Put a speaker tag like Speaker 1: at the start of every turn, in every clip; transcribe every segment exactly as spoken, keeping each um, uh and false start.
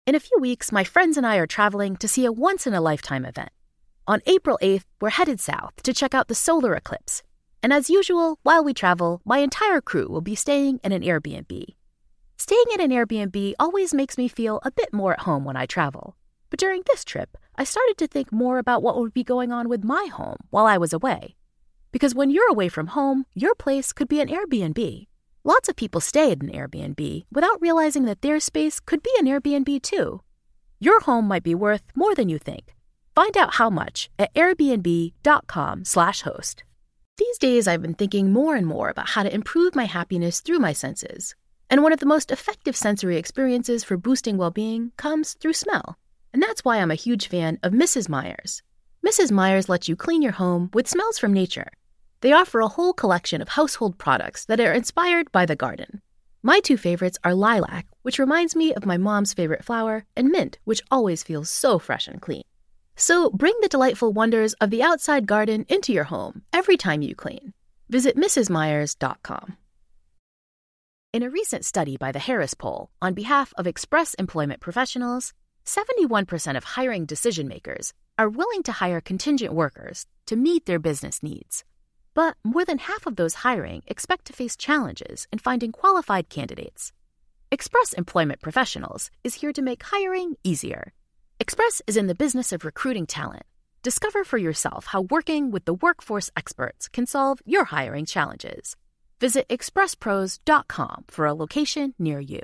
Speaker 1: In a few weeks, my friends and I are traveling to see a once-in-a-lifetime event. On April eighth, we're headed south to check out the solar eclipse. And as usual, while we travel, my entire crew will be staying in an Airbnb. Staying in an Airbnb always makes me feel a bit more at home when I travel. But during this trip, I started to think more about what would be going on with my home while I was away. Because when you're away from home, your place could be an Airbnb. Lots of people stay at an Airbnb without realizing that their space could be an Airbnb too. Your home might be worth more than you think. Find out how much at airbnb.com slash host. These days, I've been thinking more and more about how to improve my happiness through my senses. And one of the most effective sensory experiences for boosting well-being comes through smell. And that's why I'm a huge fan of Missus Meyer's. Missus Meyer's lets you clean your home with smells from nature. They offer a whole collection of household products that are inspired by the garden. My two favorites are lilac, which reminds me of my mom's favorite flower, and mint, which always feels so fresh and clean. So bring the delightful wonders of the outside garden into your home every time you clean. Visit mrs myers dot com. In a recent study by the Harris Poll on behalf of Express Employment Professionals, seventy-one percent of hiring decision-makers are willing to hire contingent workers to meet their business needs. But more than half of those hiring expect to face challenges in finding qualified candidates. Express Employment Professionals is here to make hiring easier. Express is in the business of recruiting talent. Discover for yourself how working with the workforce experts can solve your hiring challenges. Visit express pros dot com for a location near you.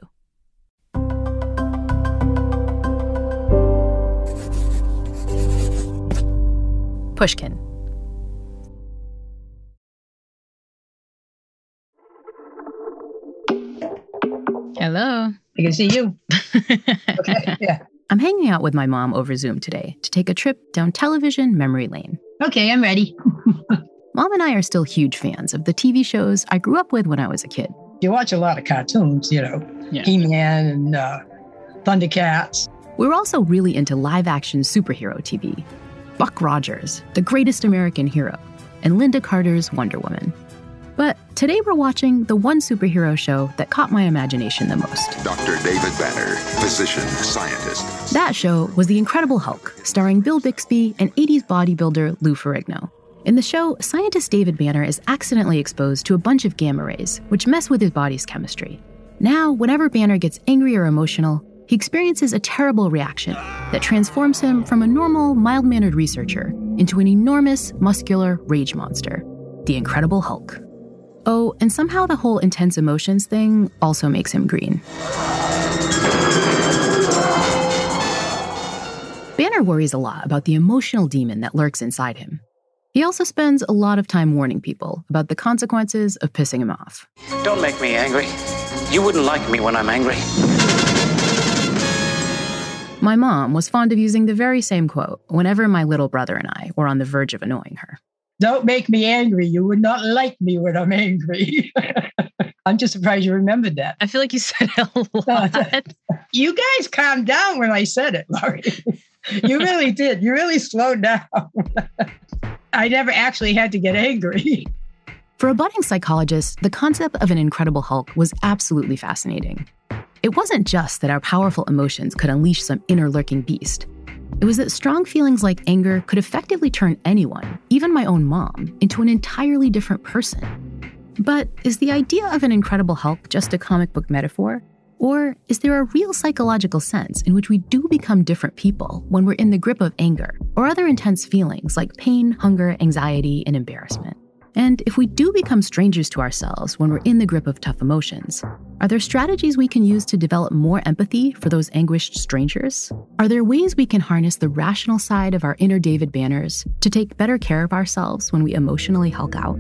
Speaker 1: Pushkin.
Speaker 2: Hello.
Speaker 3: I can see you. Okay, yeah.
Speaker 1: I'm hanging out with my mom over Zoom today to take a trip down television memory lane.
Speaker 3: Okay, I'm ready.
Speaker 1: Mom and I are still huge fans of the T V shows I grew up with when I was a kid.
Speaker 3: You watch a lot of cartoons, you know, yeah. He-Man and uh, Thundercats.
Speaker 1: We were also really into live-action superhero T V. Buck Rogers, The Greatest American Hero, and Linda Carter's Wonder Woman. But today we're watching the one superhero show that caught my imagination the most.
Speaker 4: Doctor David Banner, physician, scientist.
Speaker 1: That show was The Incredible Hulk, starring Bill Bixby and eighties bodybuilder Lou Ferrigno. In the show, scientist David Banner is accidentally exposed to a bunch of gamma rays, which mess with his body's chemistry. Now, whenever Banner gets angry or emotional, he experiences a terrible reaction that transforms him from a normal, mild-mannered researcher into an enormous, muscular rage monster, the Incredible Hulk. Oh, and somehow the whole intense emotions thing also makes him green. Banner worries a lot about the emotional demon that lurks inside him. He also spends a lot of time warning people about the consequences of pissing him off.
Speaker 5: Don't make me angry. You wouldn't like me when I'm angry.
Speaker 1: My mom was fond of using the very same quote whenever my little brother and I were on the verge of annoying her.
Speaker 3: Don't make me angry. You would not like me when I'm angry. I'm just surprised you remembered that.
Speaker 2: I feel like you said it a lot.
Speaker 3: You guys calmed down when I said it, Laurie. You really did. You really slowed down. I never actually had to get angry.
Speaker 1: For a budding psychologist, the concept of an Incredible Hulk was absolutely fascinating. It wasn't just that our powerful emotions could unleash some inner lurking beast. It was that strong feelings like anger could effectively turn anyone, even my own mom, into an entirely different person. But is the idea of an Incredible Hulk just a comic book metaphor? Or is there a real psychological sense in which we do become different people when we're in the grip of anger or other intense feelings like pain, hunger, anxiety, and embarrassment? And if we do become strangers to ourselves when we're in the grip of tough emotions, are there strategies we can use to develop more empathy for those anguished strangers? Are there ways we can harness the rational side of our inner David Banners to take better care of ourselves when we emotionally Hulk out?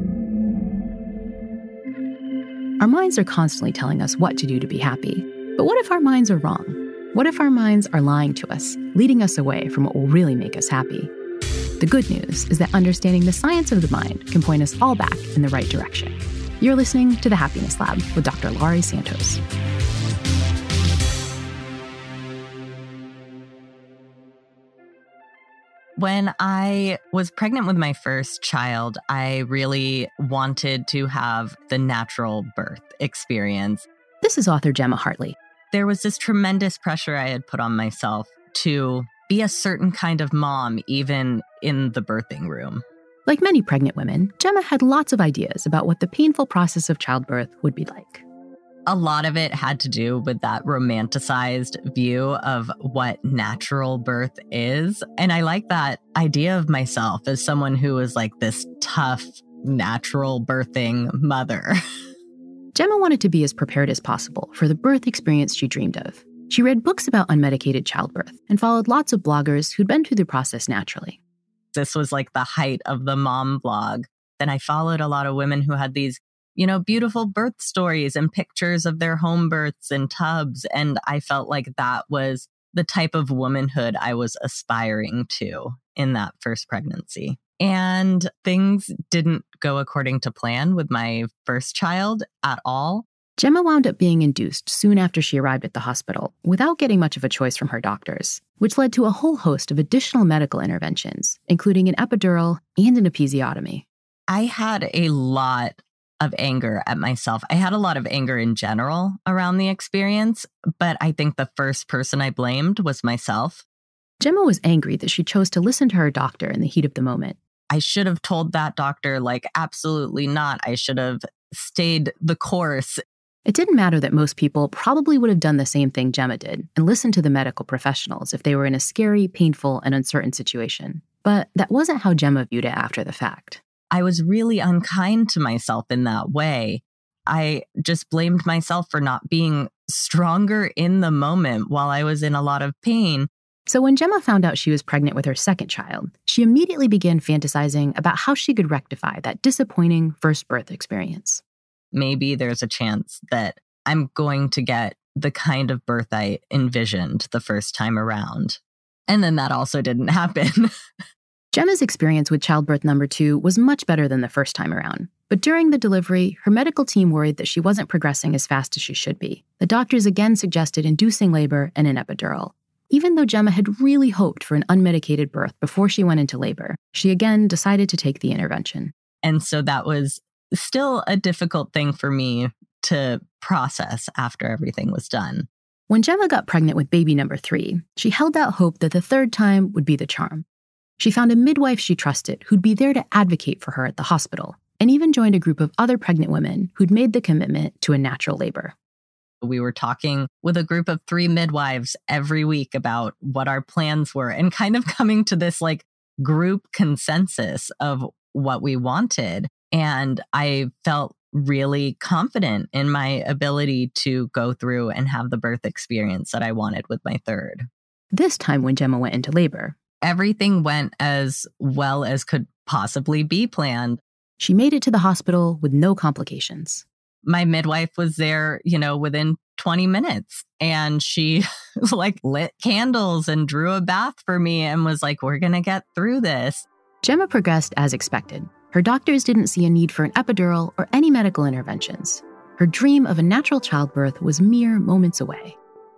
Speaker 1: Our minds are constantly telling us what to do to be happy. But what if our minds are wrong? What if our minds are lying to us, leading us away from what will really make us happy? The good news is that understanding the science of the mind can point us all back in the right direction. You're listening to The Happiness Lab with Doctor Laurie Santos.
Speaker 2: When I was pregnant with my first child, I really wanted to have the natural birth experience.
Speaker 1: This is author Gemma Hartley.
Speaker 2: there was this tremendous pressure I had put on myself to be a certain kind of mom, even in the birthing room.
Speaker 1: Like many pregnant women, Gemma had lots of ideas about what the painful process of childbirth would be like.
Speaker 2: A lot of it had to do with that romanticized view of what natural birth is. And I like that idea of myself as someone who was like this tough, natural birthing mother.
Speaker 1: Gemma wanted to be as prepared as possible for the birth experience she dreamed of. She read books about unmedicated childbirth and followed lots of bloggers who'd been through the process naturally.
Speaker 2: This was like the height of the mom blog. Then I followed a lot of women who had these, you know, beautiful birth stories and pictures of their home births and tubs. And I felt like that was the type of womanhood I was aspiring to in that first pregnancy. And things didn't go according to plan with my first child at all.
Speaker 1: Gemma wound up being induced soon after she arrived at the hospital without getting much of a choice from her doctors, which led to a whole host of additional medical interventions, including an epidural and an episiotomy.
Speaker 2: I had a lot of anger at myself. I had a lot of anger in general around the experience, but I think the first person I blamed was myself.
Speaker 1: Gemma was angry that she chose to listen to her doctor in the heat of the moment.
Speaker 2: I should have told that doctor, like, absolutely not. I should have stayed the course.
Speaker 1: It didn't matter that most people probably would have done the same thing Gemma did and listened to the medical professionals if they were in a scary, painful, and uncertain situation. But that wasn't how Gemma viewed it after the fact.
Speaker 2: I was really unkind to myself in that way. I just blamed myself for not being stronger in the moment while I was in a lot of pain.
Speaker 1: So when Gemma found out she was pregnant with her second child, she immediately began fantasizing about how she could rectify that disappointing first birth experience.
Speaker 2: Maybe there's a chance that I'm going to get the kind of birth I envisioned the first time around. And then that also didn't happen.
Speaker 1: Gemma's experience with childbirth number two was much better than the first time around. But during the delivery, her medical team worried that she wasn't progressing as fast as she should be. The doctors again suggested inducing labor and an epidural. Even though Gemma had really hoped for an unmedicated birth before she went into labor, she again decided to take the intervention.
Speaker 2: And so that was still a difficult thing for me to process after everything was done.
Speaker 1: When Gemma got pregnant with baby number three, she held out hope that the third time would be the charm. She found a midwife she trusted who'd be there to advocate for her at the hospital, and even joined a group of other pregnant women who'd made the commitment to a natural labor.
Speaker 2: We were talking with a group of three midwives every week about what our plans were and kind of coming to this like group consensus of what we wanted. And I felt really confident in my ability to go through and have the birth experience that I wanted with my third.
Speaker 1: This time when Gemma went into labor,
Speaker 2: everything went as well as could possibly be planned.
Speaker 1: She made it to the hospital with no complications.
Speaker 2: My midwife was there, you know, within twenty minutes, and she like lit candles and drew a bath for me and was like, we're going to get through this.
Speaker 1: Gemma progressed as expected. Her doctors didn't see a need for an epidural or any medical interventions. Her dream of a natural childbirth was mere moments away.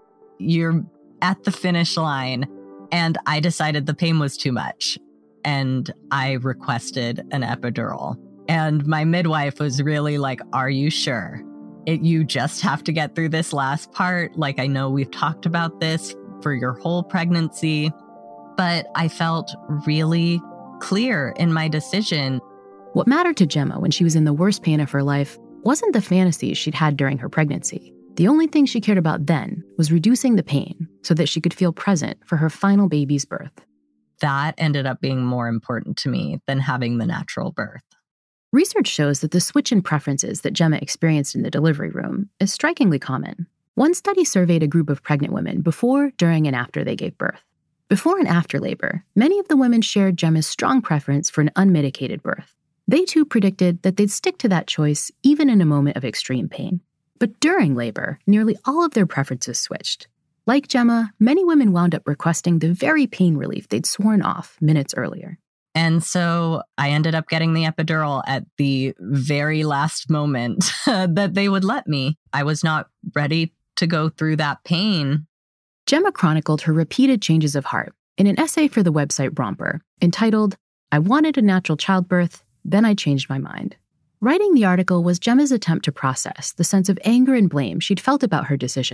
Speaker 2: You're at the finish line, and I decided the pain was too much, and I requested an epidural. And my midwife was really like, are you sure? It, you just have to get through this last part. Like, I know we've talked about this for your whole pregnancy, but I felt really clear in my decision.
Speaker 1: What mattered to Gemma when she was in the worst pain of her life wasn't the fantasies she'd had during her pregnancy. The only thing she cared about then was reducing the pain so that she could feel present for her final baby's birth.
Speaker 2: That ended up being more important to me than having the natural birth.
Speaker 1: Research shows that the switch in preferences that Gemma experienced in the delivery room is strikingly common. One study surveyed a group of pregnant women before, during, and after they gave birth. Before and after labor, many of the women shared Gemma's strong preference for an unmedicated birth. They too predicted that they'd stick to that choice even in a moment of extreme pain. But during labor, nearly all of their preferences switched. Like Gemma, many women wound up requesting the very pain relief they'd sworn off minutes earlier.
Speaker 2: And so I ended up getting the epidural at the very last moment that they would let me. I was not ready to go through that pain.
Speaker 1: Gemma chronicled her repeated changes of heart in an essay for the website Romper entitled, "I Wanted a Natural Childbirth, Then I Changed My Mind." Writing the article was Gemma's attempt to process the sense of anger and blame she'd felt about her decision.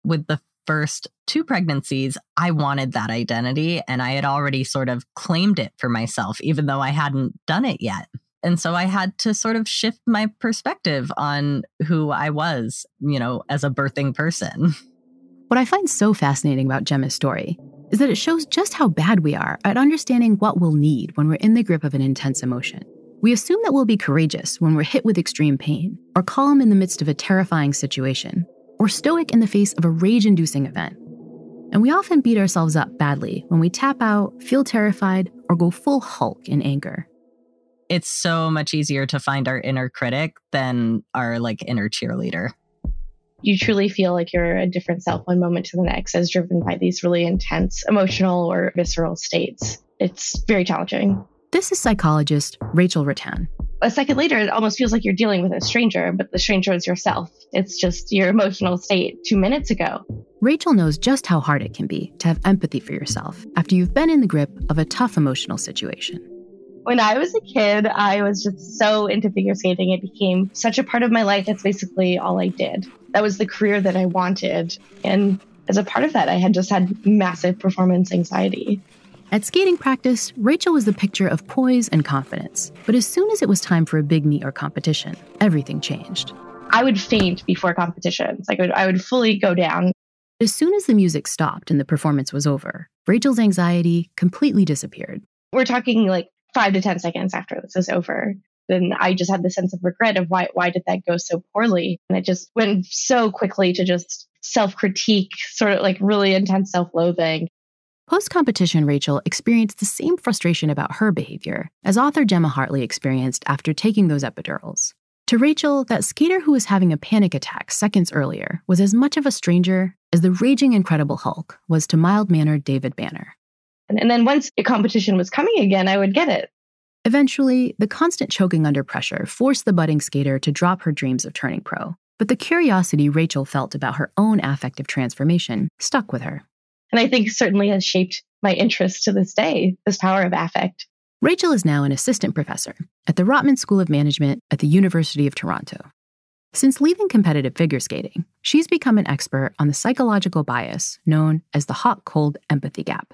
Speaker 2: with the first two pregnancies, I wanted that identity and I had already sort of claimed it for myself, even though I hadn't done it yet. And so I had to sort of shift my perspective on who I was, you know, as a birthing person.
Speaker 1: What I find so fascinating about Gemma's story is that it shows just how bad we are at understanding what we'll need when we're in the grip of an intense emotion. We assume that we'll be courageous when we're hit with extreme pain, or calm in the midst of a terrifying situation, or stoic in the face of a rage-inducing event. And we often beat ourselves up badly when we tap out, feel terrified, or go full Hulk in anger.
Speaker 2: It's so much easier to find our inner critic than our like inner cheerleader.
Speaker 6: You truly feel like you're a different self one moment to the next, as driven by these really intense emotional or visceral states. It's very challenging.
Speaker 1: This is psychologist Rachel Rattan.
Speaker 6: A second later, it almost feels like you're dealing with a stranger, but the stranger is yourself. It's just your emotional state two minutes ago.
Speaker 1: Rachel knows just how hard it can be to have empathy for yourself after you've been in the grip of a tough emotional situation.
Speaker 6: When I was a kid, I was just so into figure skating. It became such a part of my life. That's basically all I did. That was the career that I wanted. And as a part of that, I had just had massive performance anxiety.
Speaker 1: At skating practice, Rachel was the picture of poise and confidence. But as soon as it was time for a big meet or competition, everything changed.
Speaker 6: I would faint before competitions. Like I would, I would fully go down.
Speaker 1: As soon as the music stopped and the performance was over, Rachel's anxiety completely disappeared.
Speaker 6: We're talking like five to ten seconds after this is over. Then I just had the sense of regret of why, why did that go so poorly? And it just went so quickly to just self-critique, sort of like really intense self-loathing.
Speaker 1: Post-competition, Rachel experienced the same frustration about her behavior as author Gemma Hartley experienced after taking those epidurals. To Rachel, that skater who was having a panic attack seconds earlier was as much of a stranger as the raging Incredible Hulk was to mild-mannered David Banner.
Speaker 6: And, and then once the competition was coming again, I would get it.
Speaker 1: Eventually, the constant choking under pressure forced the budding skater to drop her dreams of turning pro. But the curiosity Rachel felt about her own affective transformation stuck with her.
Speaker 6: And I think certainly has shaped my interest to this day, this power of affect.
Speaker 1: Rachel is now an assistant professor at the Rotman School of Management at the University of Toronto. Since leaving competitive figure skating, she's become an expert on the psychological bias known as the hot-cold empathy gap.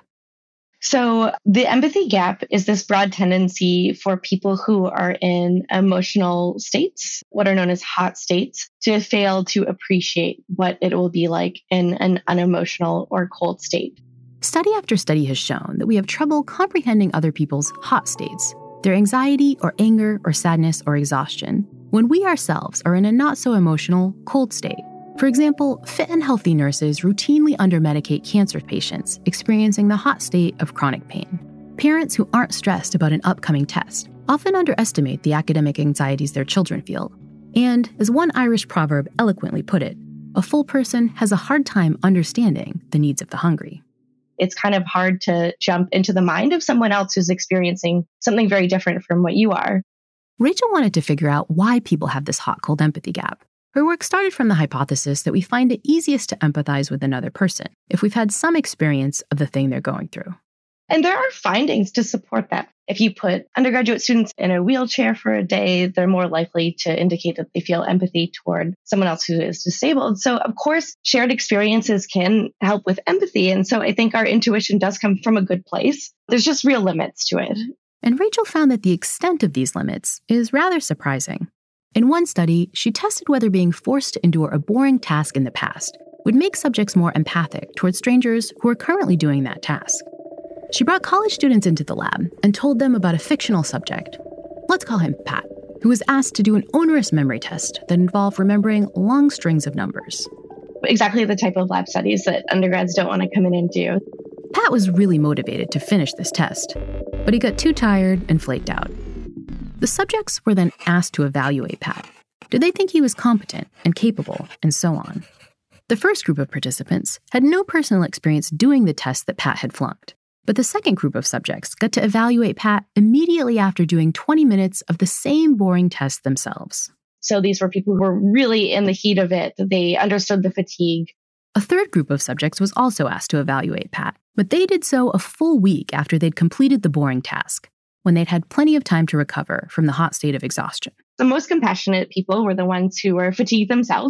Speaker 6: So the empathy gap is this broad tendency for people who are in emotional states, what are known as hot states, to fail to appreciate what it will be like in an unemotional or cold state.
Speaker 1: Study after study has shown that we have trouble comprehending other people's hot states, their anxiety or anger or sadness or exhaustion, when we ourselves are in a not-so-emotional cold state. For example, fit and healthy nurses routinely undermedicate cancer patients experiencing the hot state of chronic pain. Parents who aren't stressed about an upcoming test often underestimate the academic anxieties their children feel. And, as one Irish proverb eloquently put it, a full person has a hard time understanding the needs of the hungry.
Speaker 6: It's kind of hard to jump into the mind of someone else who's experiencing something very different from what you are.
Speaker 1: Rachel wanted to figure out why people have this hot-cold empathy gap. Her work started from the hypothesis that we find it easiest to empathize with another person if we've had some experience of the thing they're going through.
Speaker 6: And there are findings to support that. If you put undergraduate students in a wheelchair for a day, they're more likely to indicate that they feel empathy toward someone else who is disabled. So, of course, shared experiences can help with empathy. And so I think our intuition does come from a good place. There's just real limits to it.
Speaker 1: And Rachel found that the extent of these limits is rather surprising. In one study, she tested whether being forced to endure a boring task in the past would make subjects more empathic towards strangers who are currently doing that task. She brought college students into the lab and told them about a fictional subject. Let's call him Pat, who was asked to do an onerous memory test that involved remembering long strings of numbers.
Speaker 6: Exactly the type of lab studies that undergrads don't want to come in and do.
Speaker 1: Pat was really motivated to finish this test, but he got too tired and flaked out. The subjects were then asked to evaluate Pat. Did they think he was competent and capable, and so on? The first group of participants had no personal experience doing the test that Pat had flunked, but the second group of subjects got to evaluate Pat immediately after doing twenty minutes of the same boring test themselves.
Speaker 6: So these were people who were really in the heat of it. They understood the fatigue.
Speaker 1: A third group of subjects was also asked to evaluate Pat, but they did so a full week after they'd completed the boring task, when they'd had plenty of time to recover from the hot state of exhaustion.
Speaker 6: The most compassionate people were the ones who were fatigued themselves.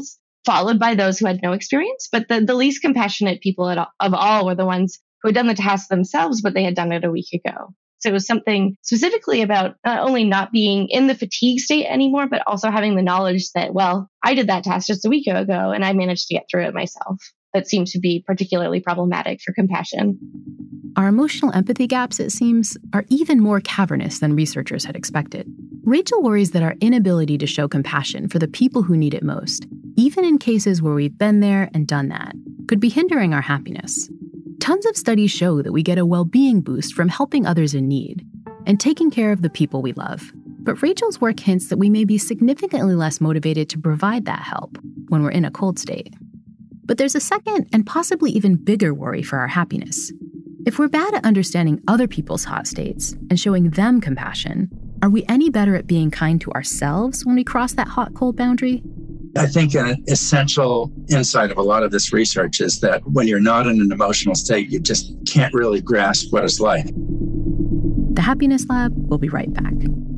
Speaker 6: followed by those who had no experience. But the, the least compassionate people at all, of all were the ones who had done the task themselves, but they had done it a week ago. So it was something specifically about not only not being in the fatigue state anymore, but also having the knowledge that, well, I did that task just a week ago and I managed to get through it myself. That seemed to be particularly problematic for compassion.
Speaker 1: Our emotional empathy gaps, it seems, are even more cavernous than researchers had expected. Rachel worries that our inability to show compassion for the people who need it most, even in cases where we've been there and done that, could be hindering our happiness. Tons of studies show that we get a well-being boost from helping others in need and taking care of the people we love. But Rachel's work hints that we may be significantly less motivated to provide that help when we're in a cold state. But there's a second and possibly even bigger worry for our happiness. If we're bad at understanding other people's hot states and showing them compassion, are we any better at being kind to ourselves when we cross that hot-cold boundary?
Speaker 7: I think an essential insight of a lot of this research is that when you're not in an emotional state, you just can't really grasp what it's like.
Speaker 1: The Happiness Lab will be right back.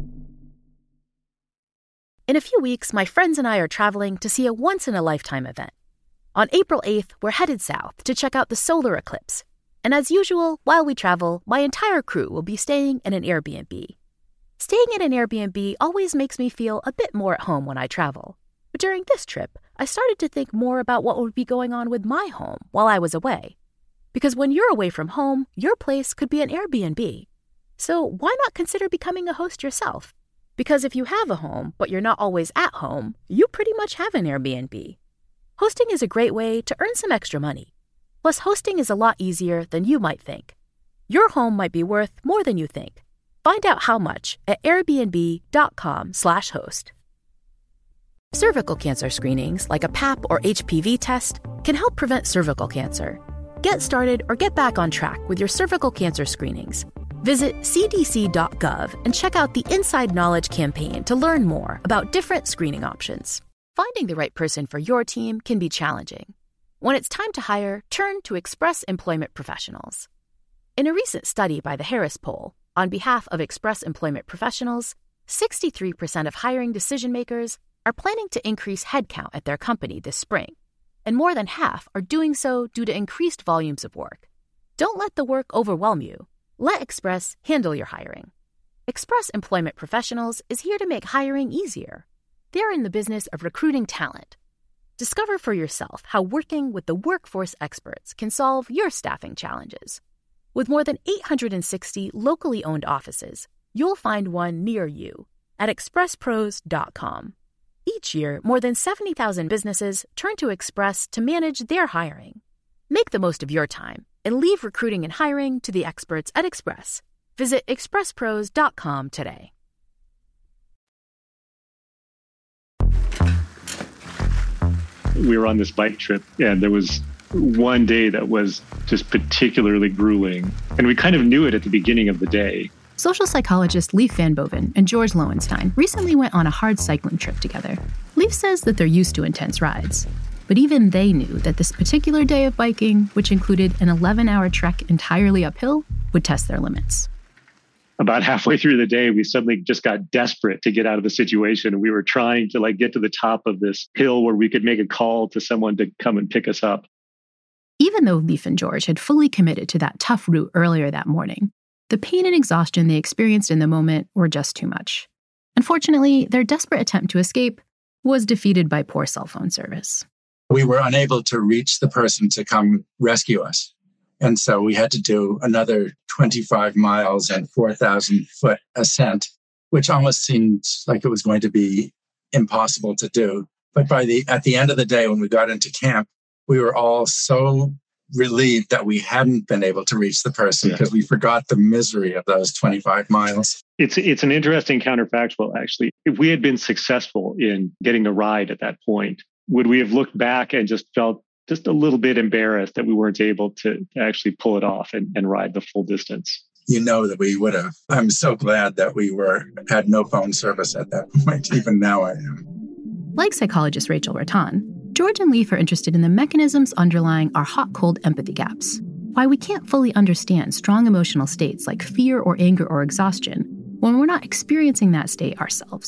Speaker 1: In a few weeks, my friends and I are traveling to see a once-in-a-lifetime event. On April eighth, we're headed south to check out the solar eclipse. And as usual, while we travel, my entire crew will be staying in an Airbnb. Staying in an Airbnb always makes me feel a bit more at home when I travel. But during this trip, I started to think more about what would be going on with my home while I was away. Because when you're away from home, your place could be an Airbnb. So why not consider becoming a host yourself? Because if you have a home, but you're not always at home, you pretty much have an Airbnb. Hosting is a great way to earn some extra money. Plus, hosting is a lot easier than you might think. Your home might be worth more than you think. Find out how much at airbnb.com slash host. Cervical cancer screenings, like a pap or H P V test, can help prevent cervical cancer. Get started or get back on track with your cervical cancer screenings. Visit c d c dot gov and check out the Inside Knowledge campaign to learn more about different screening options. Finding the right person for your team can be challenging. When it's time to hire, turn to Express Employment Professionals. In a recent study by the Harris Poll, on behalf of Express Employment Professionals, sixty-three percent of hiring decision-makers are planning to increase headcount at their company this spring, and more than half are doing so due to increased volumes of work. Don't let the work overwhelm you. Let Express handle your hiring. Express Employment Professionals is here to make hiring easier. They're in the business of recruiting talent. Discover for yourself how working with the workforce experts can solve your staffing challenges. With more than eight hundred sixty locally owned offices, you'll find one near you at express pros dot com. Each year, more than seventy thousand businesses turn to Express to manage their hiring. Make the most of your time and leave recruiting and hiring to the experts at Express. Visit express pros dot com today.
Speaker 8: We were on this bike trip, and there was one day that was just particularly grueling. And we kind of knew it at the beginning of the day.
Speaker 1: Social psychologist Leif Van Boven and George Lowenstein recently went on a hard cycling trip together. Leif says that they're used to intense rides. But even they knew that this particular day of biking, which included an eleven-hour trek entirely uphill, would test their limits.
Speaker 8: About halfway through the day, we suddenly just got desperate to get out of the situation. We were trying to like get to the top of this hill where we could make a call to someone to come and pick us up.
Speaker 1: Even though Leif and George had fully committed to that tough route earlier that morning, the pain and exhaustion they experienced in the moment were just too much. Unfortunately, their desperate attempt to escape was defeated by poor cell phone service.
Speaker 7: We were unable to reach the person to come rescue us. And so we had to do another twenty-five miles and four thousand foot ascent, which almost seemed like it was going to be impossible to do. But by the at the end of the day, when we got into camp, we were all so relieved that we hadn't been able to reach the person because yeah. we forgot the misery of those twenty-five miles.
Speaker 8: It's it's an interesting counterfactual, actually. If we had been successful in getting a ride at that point, would we have looked back and just felt just a little bit embarrassed that we weren't able to actually pull it off and, and ride the full distance?
Speaker 7: You know that we would have. I'm so glad that we were had no phone service at that point. Even now I am.
Speaker 1: Like psychologist Rachel Rattan, George and Leif are interested in the mechanisms underlying our hot-cold empathy gaps, why we can't fully understand strong emotional states like fear or anger or exhaustion when we're not experiencing that state ourselves.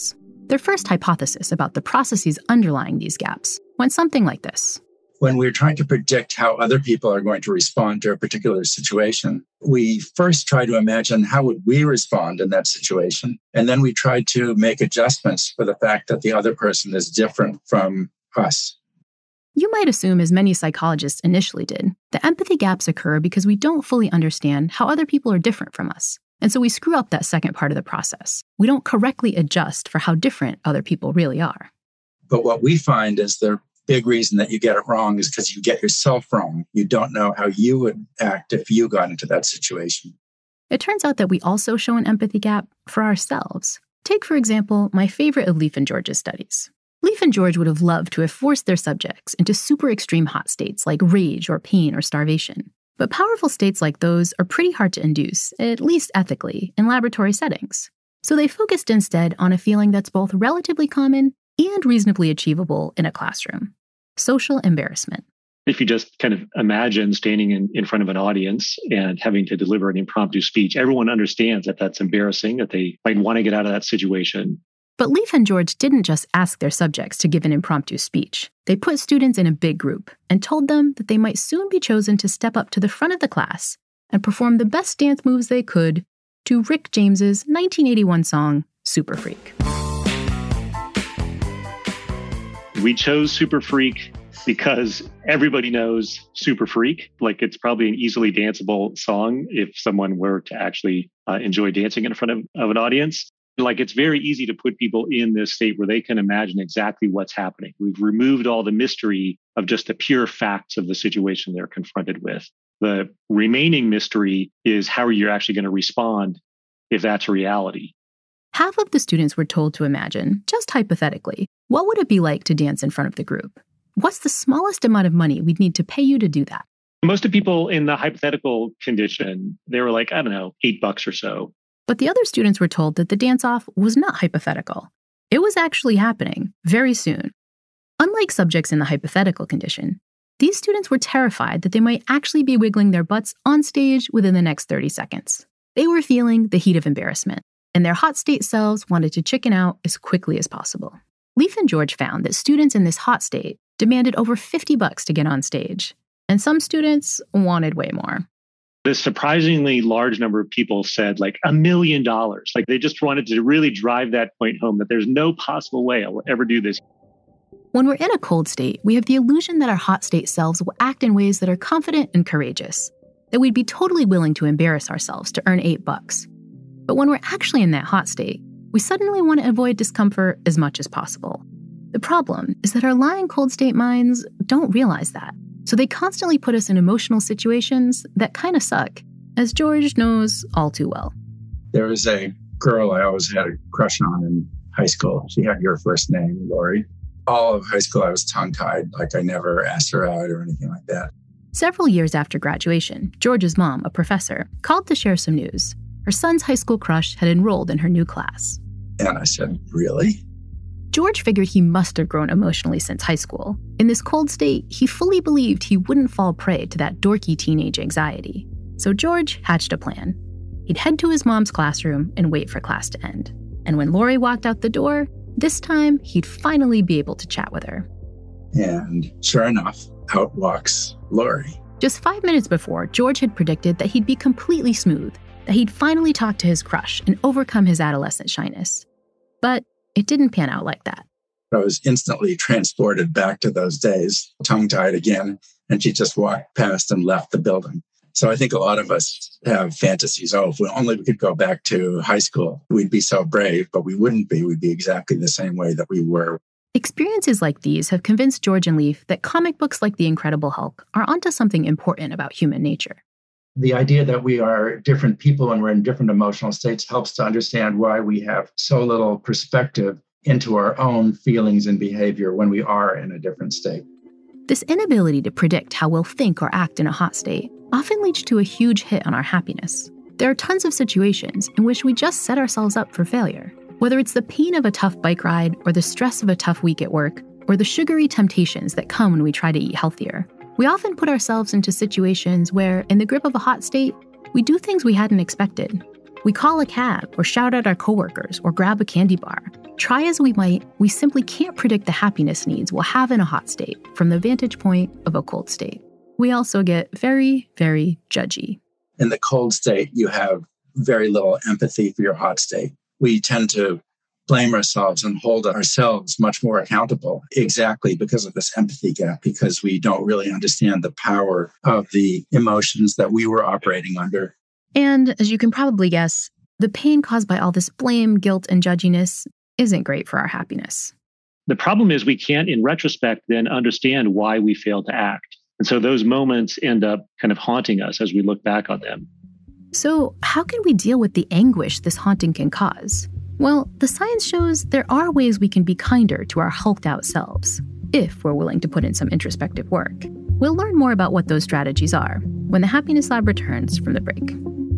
Speaker 1: Their first hypothesis about the processes underlying these gaps went something like this.
Speaker 7: When we're trying to predict how other people are going to respond to a particular situation, we first try to imagine how would we respond in that situation. And then we try to make adjustments for the fact that the other person is different from us.
Speaker 1: You might assume, as many psychologists initially did, that empathy gaps occur because we don't fully understand how other people are different from us. And so we screw up that second part of the process. We don't correctly adjust for how different other people really are.
Speaker 7: But what we find is the big reason that you get it wrong is because you get yourself wrong. You don't know how you would act if you got into that situation.
Speaker 1: It turns out that we also show an empathy gap for ourselves. Take, for example, my favorite of Leaf and George's studies. Leaf and George would have loved to have forced their subjects into super extreme hot states like rage or pain or starvation. But powerful states like those are pretty hard to induce, at least ethically, in laboratory settings. So they focused instead on a feeling that's both relatively common and reasonably achievable in a classroom: social embarrassment.
Speaker 8: If you just kind of imagine standing in, in front of an audience and having to deliver an impromptu speech, everyone understands that that's embarrassing, that they might want to get out of that situation.
Speaker 1: But Leaf and George didn't just ask their subjects to give an impromptu speech. They put students in a big group and told them that they might soon be chosen to step up to the front of the class and perform the best dance moves they could to Rick James's nineteen eighty-one song, Super Freak.
Speaker 8: We chose Super Freak because everybody knows Super Freak. Like, it's probably an easily danceable song if someone were to actually uh, enjoy dancing in front of, of an audience. Like, it's very easy to put people in this state where they can imagine exactly what's happening. We've removed all the mystery of just the pure facts of the situation they're confronted with. The remaining mystery is how are you actually going to respond if that's a reality.
Speaker 1: Half of the students were told to imagine, just hypothetically, what would it be like to dance in front of the group? What's the smallest amount of money we'd need to pay you to do that?
Speaker 8: Most of the people in the hypothetical condition, they were like, I don't know, eight bucks or so.
Speaker 1: But the other students were told that the dance-off was not hypothetical. It was actually happening very soon. Unlike subjects in the hypothetical condition, these students were terrified that they might actually be wiggling their butts on stage within the next thirty seconds. They were feeling the heat of embarrassment, and their hot state selves wanted to chicken out as quickly as possible. Leaf and George found that students in this hot state demanded over fifty bucks to get on stage, and some students wanted way more.
Speaker 8: This surprisingly large number of people said like a million dollars. Like, they just wanted to really drive that point home that there's no possible way I will ever do this.
Speaker 1: When we're in a cold state, we have the illusion that our hot state selves will act in ways that are confident and courageous, that we'd be totally willing to embarrass ourselves to earn eight bucks. But when we're actually in that hot state, we suddenly want to avoid discomfort as much as possible. The problem is that our lying cold state minds don't realize that. So they constantly put us in emotional situations that kind of suck, as George knows all too well.
Speaker 7: There was a girl I always had a crush on in high school. She had your first name, Lori. All of high school, I was tongue-tied. Like, I never asked her out or anything like that.
Speaker 1: Several years after graduation, George's mom, a professor, called to share some news. Her son's high school crush had enrolled in her new class.
Speaker 7: And I said, really?
Speaker 1: George figured he must have grown emotionally since high school. In this cold state, he fully believed he wouldn't fall prey to that dorky teenage anxiety. So George hatched a plan. He'd head to his mom's classroom and wait for class to end. And when Lori walked out the door, this time he'd finally be able to chat with her.
Speaker 7: And sure enough, out walks Lori.
Speaker 1: Just five minutes before, George had predicted that he'd be completely smooth, that he'd finally talk to his crush and overcome his adolescent shyness. But it didn't pan out like that.
Speaker 7: I was instantly transported back to those days, tongue-tied again, and she just walked past and left the building. So I think a lot of us have fantasies. Oh, if we only we could go back to high school, we'd be so brave, but we wouldn't be. We'd be exactly the same way that we were.
Speaker 1: Experiences like these have convinced George and Leaf that comic books like The Incredible Hulk are onto something important about human nature.
Speaker 7: The idea that we are different people and we're in different emotional states helps to understand why we have so little perspective into our own feelings and behavior when we are in a different state.
Speaker 1: This inability to predict how we'll think or act in a hot state often leads to a huge hit on our happiness. There are tons of situations in which we just set ourselves up for failure. Whether it's the pain of a tough bike ride or the stress of a tough week at work or the sugary temptations that come when we try to eat healthier, we often put ourselves into situations where, in the grip of a hot state, we do things we hadn't expected. We call a cab or shout at our coworkers or grab a candy bar. Try as we might, we simply can't predict the happiness needs we'll have in a hot state from the vantage point of a cold state. We also get very, very judgy.
Speaker 7: In the cold state, you have very little empathy for your hot state. We tend to blame ourselves and hold ourselves much more accountable exactly because of this empathy gap, because we don't really understand the power of the emotions that we were operating under.
Speaker 1: And as you can probably guess, the pain caused by all this blame, guilt, and judginess isn't great for our happiness.
Speaker 8: The problem is we can't, in retrospect, then understand why we failed to act. And so those moments end up kind of haunting us as we look back on them.
Speaker 1: So how can we deal with the anguish this haunting can cause? Well, the science shows there are ways we can be kinder to our hulked-out selves, if we're willing to put in some introspective work. We'll learn more about what those strategies are when the Happiness Lab returns from the break.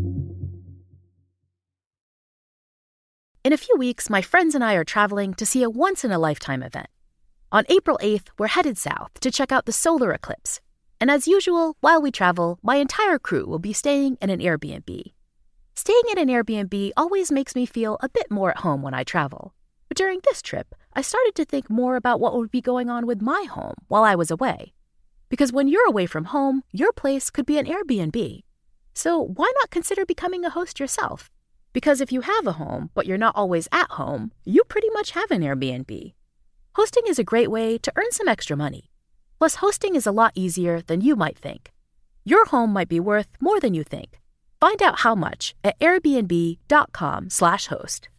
Speaker 1: In a few weeks, my friends and I are traveling to see a once-in-a-lifetime event. On April eighth, we're headed south to check out the solar eclipse. And as usual, while we travel, my entire crew will be staying in an Airbnb. Staying in an Airbnb always makes me feel a bit more at home when I travel. But during this trip, I started to think more about what would be going on with my home while I was away. Because when you're away from home, your place could be an Airbnb. So why not consider becoming a host yourself? Because if you have a home, but you're not always at home, you pretty much have an Airbnb. Hosting is a great way to earn some extra money. Plus, hosting is a lot easier than you might think. Your home might be worth more than you think. Find out how much at airbnb.com slash host.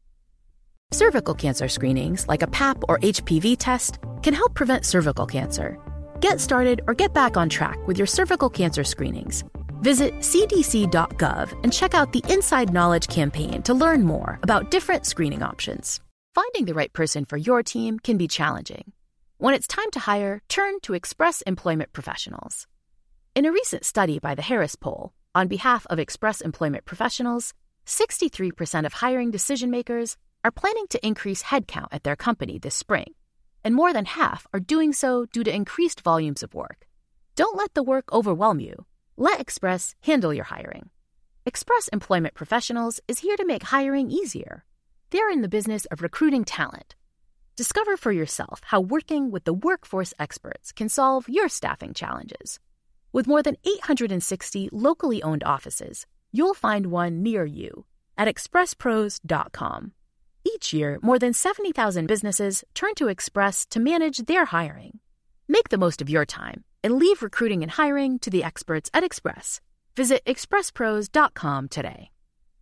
Speaker 1: Cervical cancer screenings, like a pap or H P V test, can help prevent cervical cancer. Get started or get back on track with your cervical cancer screenings. Visit c d c dot gov and check out the Inside Knowledge campaign to learn more about different screening options. Finding the right person for your team can be challenging. When it's time to hire, turn to Express Employment Professionals. In a recent study by the Harris Poll, on behalf of Express Employment Professionals, sixty-three percent of hiring decision-makers are planning to increase headcount at their company this spring, and more than half are doing so due to increased volumes of work. Don't let the work overwhelm you. Let Express handle your hiring. Express Employment Professionals is here to make hiring easier. They're in the business of recruiting talent. Discover for yourself how working with the workforce experts can solve your staffing challenges. With more than eight hundred sixty locally owned offices, you'll find one near you at express pros dot com. Each year, more than seventy thousand businesses turn to Express to manage their hiring. Make the most of your time and leave recruiting and hiring to the experts at Express. Visit express pros dot com today.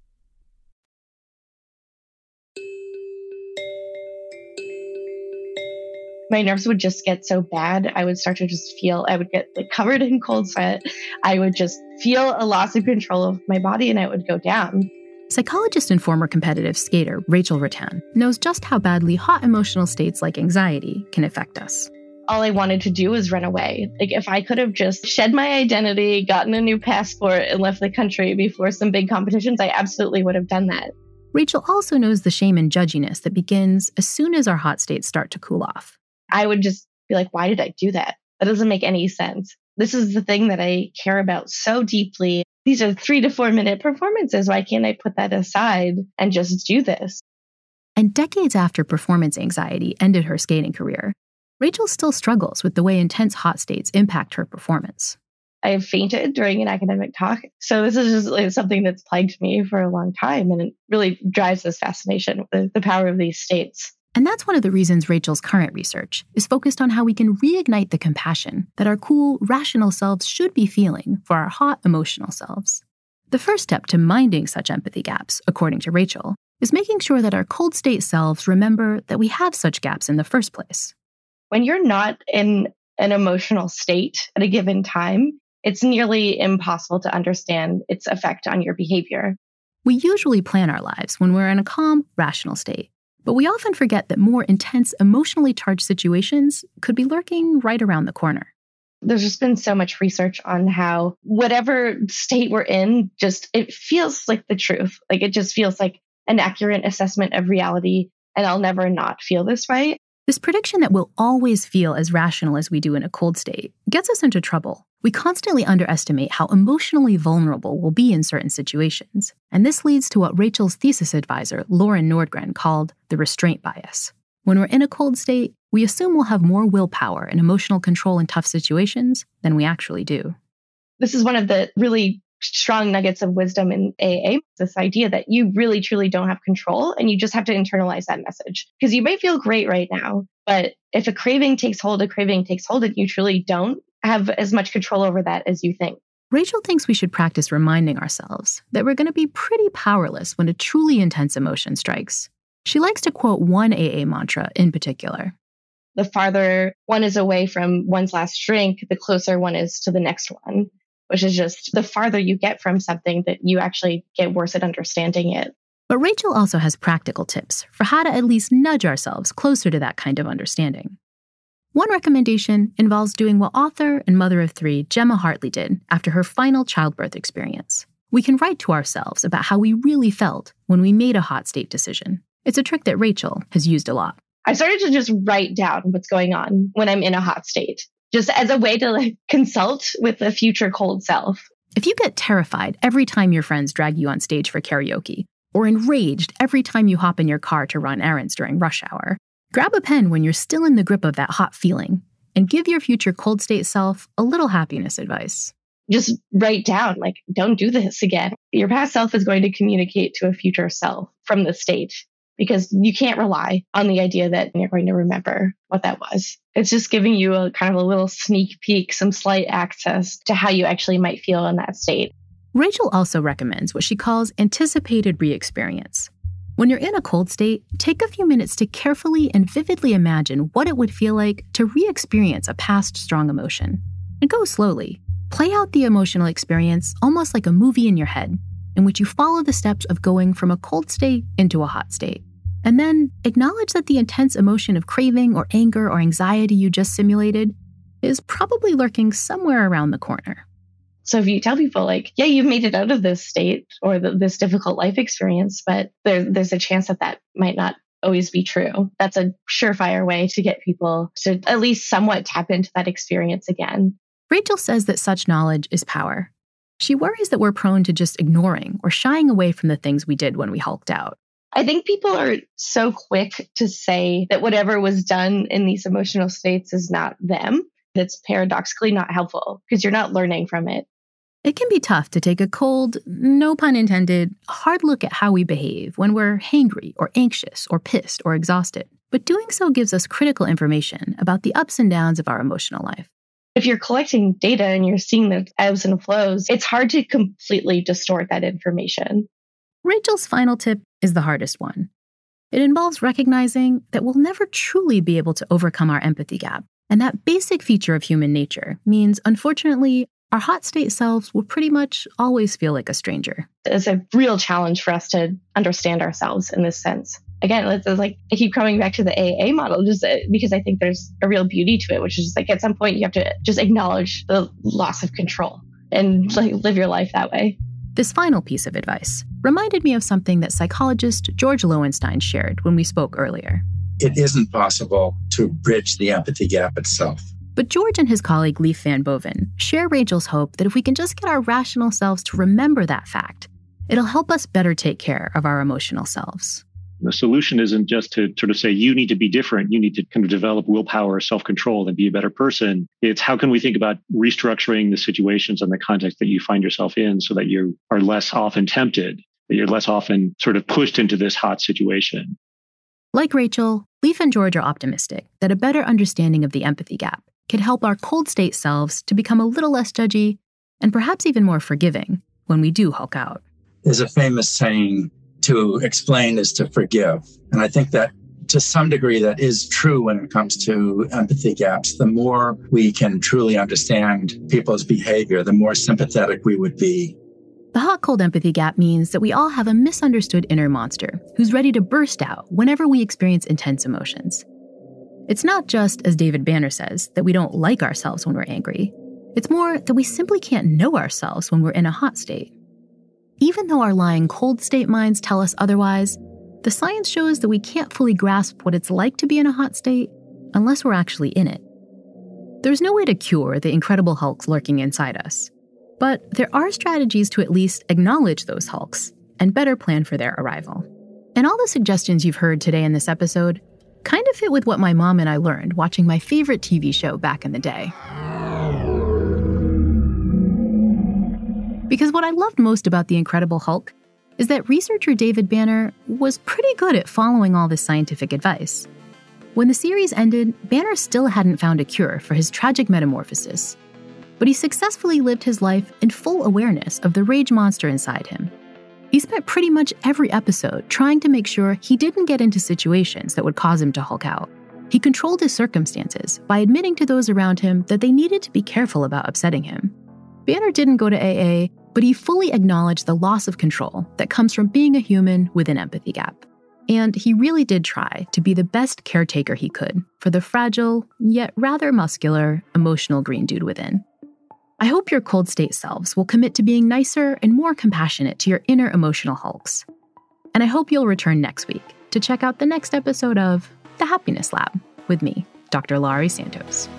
Speaker 6: My nerves would just get so bad. I would start to just feel, I would get like covered in cold sweat. I would just feel a loss of control of my body and I would go down.
Speaker 1: Psychologist and former competitive skater Rachel Rattan knows just how badly hot emotional states like anxiety can affect us.
Speaker 6: All I wanted to do was run away. Like if I could have just shed my identity, gotten a new passport, and left the country before some big competitions, I absolutely would have done that.
Speaker 1: Rachel also knows the shame and judginess that begins as soon as our hot states start to cool off.
Speaker 6: I would just be like, why did I do that? That doesn't make any sense. This is the thing that I care about so deeply. These are three to four minute performances. Why can't I put that aside and just do this?
Speaker 1: And decades after performance anxiety ended her skating career, Rachel still struggles with the way intense hot states impact her performance.
Speaker 6: I have fainted during an academic talk. So this is just like something that's plagued me for a long time. And it really drives this fascination with the power of these states.
Speaker 1: And that's one of the reasons Rachel's current research is focused on how we can reignite the compassion that our cool, rational selves should be feeling for our hot, emotional selves. The first step to minding such empathy gaps, according to Rachel, is making sure that our cold state selves remember that we have such gaps in the first place.
Speaker 6: When you're not in an emotional state at a given time, it's nearly impossible to understand its effect on your behavior.
Speaker 1: We usually plan our lives when we're in a calm, rational state. But we often forget that more intense, emotionally charged situations could be lurking right around the corner.
Speaker 6: There's just been so much research on how whatever state we're in, just it feels like the truth. Like it just feels like an accurate assessment of reality, and I'll never not feel this way.
Speaker 1: This prediction that we'll always feel as rational as we do in a cold state gets us into trouble We constantly underestimate how emotionally vulnerable we'll be in certain situations, and this leads to what Rachel's thesis advisor, Lauren Nordgren, called the restraint bias. When we're in a cold state, we assume we'll have more willpower and emotional control in tough situations than we actually do.
Speaker 6: This is one of the really strong nuggets of wisdom in A A, this idea that you really, truly don't have control, and you just have to internalize that message. Because you may feel great right now, but if a craving takes hold, a craving takes hold, and you truly don't have as much control over that as you think.
Speaker 1: Rachel thinks we should practice reminding ourselves that we're going to be pretty powerless when a truly intense emotion strikes. She likes to quote one A A mantra in particular.
Speaker 6: The farther one is away from one's last drink, the closer one is to the next one, which is just the farther you get from something that you actually get worse at understanding it.
Speaker 1: But Rachel also has practical tips for how to at least nudge ourselves closer to that kind of understanding. One recommendation involves doing what author and mother of three Gemma Hartley did after her final childbirth experience. We can write to ourselves about how we really felt when we made a hot state decision. It's a trick that Rachel has used a lot.
Speaker 6: I started to just write down what's going on when I'm in a hot state, just as a way to like consult with a future cold self.
Speaker 1: If you get terrified every time your friends drag you on stage for karaoke, or enraged every time you hop in your car to run errands during rush hour, grab a pen when you're still in the grip of that hot feeling and give your future cold state self a little happiness advice.
Speaker 6: Just write down, like, don't do this again. Your past self is going to communicate to a future self from the state because you can't rely on the idea that you're going to remember what that was. It's just giving you a kind of a little sneak peek, some slight access to how you actually might feel in that state.
Speaker 1: Rachel also recommends what she calls anticipated re-experience. When you're in a cold state, take a few minutes to carefully and vividly imagine what it would feel like to re-experience a past strong emotion. And go slowly. Play out the emotional experience almost like a movie in your head, in which you follow the steps of going from a cold state into a hot state. And then acknowledge that the intense emotion of craving or anger or anxiety you just simulated is probably lurking somewhere around the corner.
Speaker 6: So if you tell people like, yeah, you've made it out of this state or the, this difficult life experience, but there, there's a chance that that might not always be true. That's a surefire way to get people to at least somewhat tap into that experience again.
Speaker 1: Rachel says that such knowledge is power. She worries that we're prone to just ignoring or shying away from the things we did when we hulked out.
Speaker 6: I think people are so quick to say that whatever was done in these emotional states is not them. That's paradoxically not helpful because you're not learning from it.
Speaker 1: It can be tough to take a cold, no pun intended, hard look at how we behave when we're hangry or anxious or pissed or exhausted. But doing so gives us critical information about the ups and downs of our emotional life.
Speaker 6: If you're collecting data and you're seeing the ebbs and flows, it's hard to completely distort that information.
Speaker 1: Rachel's final tip is the hardest one. It involves recognizing that we'll never truly be able to overcome our empathy gap. And that basic feature of human nature means, unfortunately, our hot state selves will pretty much always feel like a stranger.
Speaker 6: It's a real challenge for us to understand ourselves in this sense. Again, it's like I keep coming back to the A A model just because I think there's a real beauty to it, which is like at some point you have to just acknowledge the loss of control and like live your life that way.
Speaker 1: This final piece of advice reminded me of something that psychologist George Lowenstein shared when we spoke earlier.
Speaker 7: It isn't possible to bridge the empathy gap itself.
Speaker 1: But George and his colleague Leif Van Boven share Rachel's hope that if we can just get our rational selves to remember that fact, it'll help us better take care of our emotional selves.
Speaker 8: The solution isn't just to sort of say, you need to be different. You need to kind of develop willpower, self-control, and be a better person. It's how can we think about restructuring the situations and the context that you find yourself in so that you are less often tempted, that you're less often sort of pushed into this hot situation.
Speaker 1: Like Rachel, Leif and George are optimistic that a better understanding of the empathy gap could help our cold state selves to become a little less judgy and perhaps even more forgiving when we do hulk out.
Speaker 7: There's a famous saying, to explain is to forgive. And I think that to some degree that is true when it comes to empathy gaps. The more we can truly understand people's behavior, the more sympathetic we would be.
Speaker 1: The hot-cold empathy gap means that we all have a misunderstood inner monster who's ready to burst out whenever we experience intense emotions. It's not just, as David Banner says, that we don't like ourselves when we're angry. It's more that we simply can't know ourselves when we're in a hot state. Even though our lying cold state minds tell us otherwise, the science shows that we can't fully grasp what it's like to be in a hot state unless we're actually in it. There's no way to cure the incredible hulks lurking inside us, but there are strategies to at least acknowledge those hulks and better plan for their arrival. And all the suggestions you've heard today in this episode kind of fit with what my mom and I learned watching my favorite T V show back in the day. Because what I loved most about The Incredible Hulk is that researcher David Banner was pretty good at following all this scientific advice. When the series ended, Banner still hadn't found a cure for his tragic metamorphosis, but he successfully lived his life in full awareness of the rage monster inside him. He spent pretty much every episode trying to make sure he didn't get into situations that would cause him to Hulk out. He controlled his circumstances by admitting to those around him that they needed to be careful about upsetting him. Banner didn't go to A A, but he fully acknowledged the loss of control that comes from being a human with an empathy gap. And he really did try to be the best caretaker he could for the fragile, yet rather muscular, emotional green dude within. I hope your cold state selves will commit to being nicer and more compassionate to your inner emotional hulks. And I hope you'll return next week to check out the next episode of The Happiness Lab with me, Doctor Laurie Santos.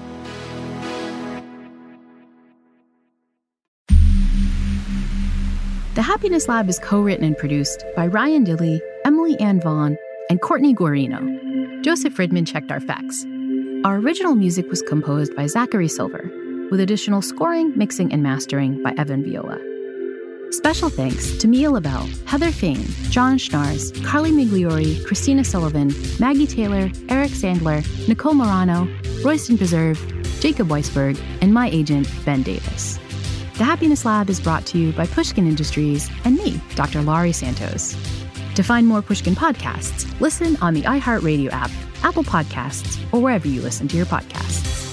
Speaker 1: The Happiness Lab is co-written and produced by Ryan Dilley, Emily Ann Vaughn, and Courtney Guarino. Joseph Fridman checked our facts. Our original music was composed by Zachary Silver, with additional scoring, mixing, and mastering by Evan Viola. Special thanks to Mia LaBelle, Heather Fain, John Schnars, Carly Migliori, Christina Sullivan, Maggie Taylor, Eric Sandler, Nicole Morano, Royston Preserve, Jacob Weisberg, and my agent, Ben Davis. The Happiness Lab is brought to you by Pushkin Industries and me, Doctor Laurie Santos. To find more Pushkin podcasts, listen on the iHeartRadio app, Apple Podcasts, or wherever you listen to your podcasts.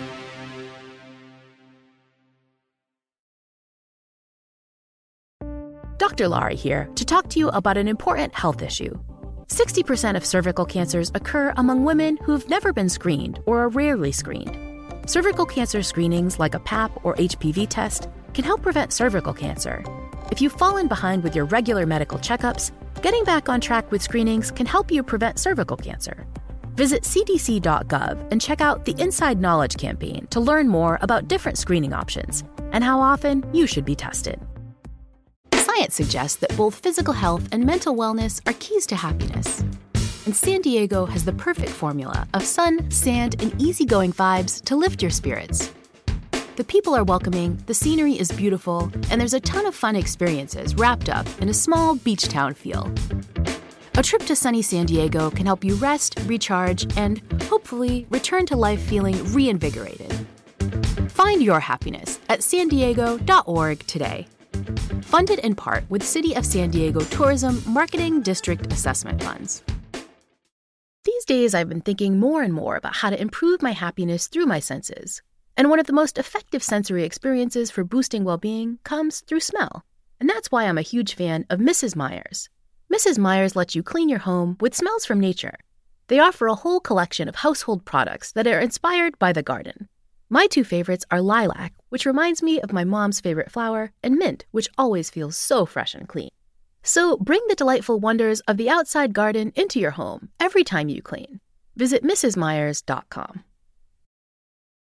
Speaker 1: Doctor Laurie here to talk to you about an important health issue. sixty percent of cervical cancers occur among women who've never been screened or are rarely screened. Cervical cancer screenings like a P A P or H P V test can help prevent cervical cancer. If you've fallen behind with your regular medical checkups, getting back on track with screenings can help you prevent cervical cancer. Visit c d c dot gov and check out the Inside Knowledge campaign to learn more about different screening options and how often you should be tested. Science suggests that both physical health and mental wellness are keys to happiness. And San Diego has the perfect formula of sun, sand, and easygoing vibes to lift your spirits. The people are welcoming, the scenery is beautiful, and there's a ton of fun experiences wrapped up in a small beach town feel. A trip to sunny San Diego can help you rest, recharge, and hopefully return to life feeling reinvigorated. Find your happiness at san diego dot org today. Funded in part with City of San Diego Tourism Marketing District Assessment Funds. These days, I've been thinking more and more about how to improve my happiness through my senses. And one of the most effective sensory experiences for boosting well-being comes through smell. And that's why I'm a huge fan of Missus Meyer's. Missus Meyer's lets you clean your home with smells from nature. They offer a whole collection of household products that are inspired by the garden. My two favorites are lilac, which reminds me of my mom's favorite flower, and mint, which always feels so fresh and clean. So bring the delightful wonders of the outside garden into your home every time you clean. Visit mrs myers dot com.